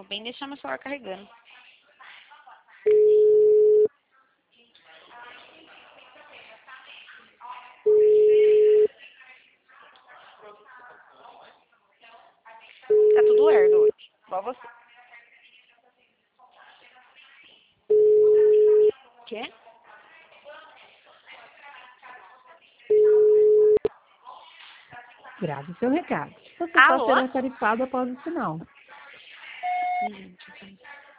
Vou bem deixar meu celular carregando. Tá tudo lerdo hoje. Igual você. Quê? Grave seu recado. Você só Alô? será tarifado após o sinal.